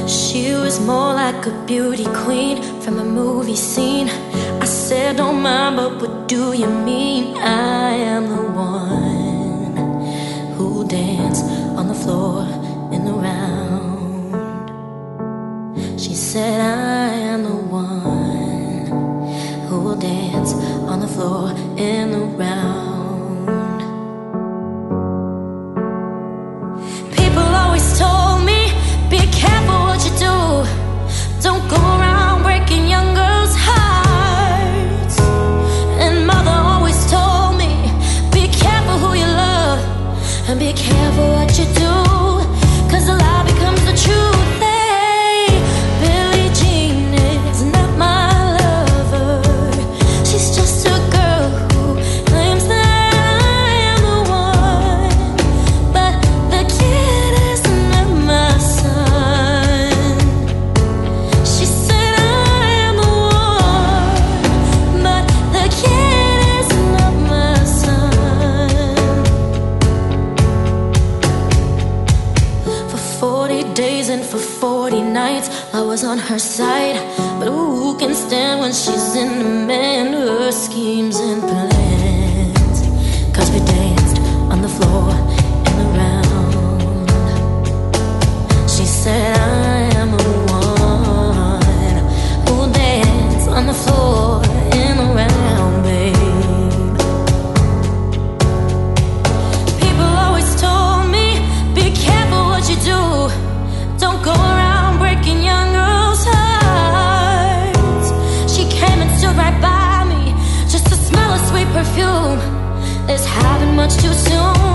She was more like a beauty queen from a movie scene. I said, don't mind, but what do you mean? I am the one who dance on the floor in the round. She said, I am the one who will dance on the floor in the round. People always told me, be careful what you do. Don't go around breaking young girls' hearts. And mother always told me, be careful who you love, and be careful what you do, 'cause the lie becomes the truth. Hey, Billie Jean is not my lover. She's just a girl who claims that I am the one, but the kid is not my son. She said I am the one, but the kid is not my son. For 40 days and for 40 nights I was on her side, but who can stand when she's in demand? Her schemes and plans, 'cause we danced on the floor in the round. She said I am the one who'll dance on the floor in the round, babe. People always told me, be careful what you do. Don't go around breaking young girls' hearts. She came and stood right by me just to smell a sweet perfume. This happened much too soon.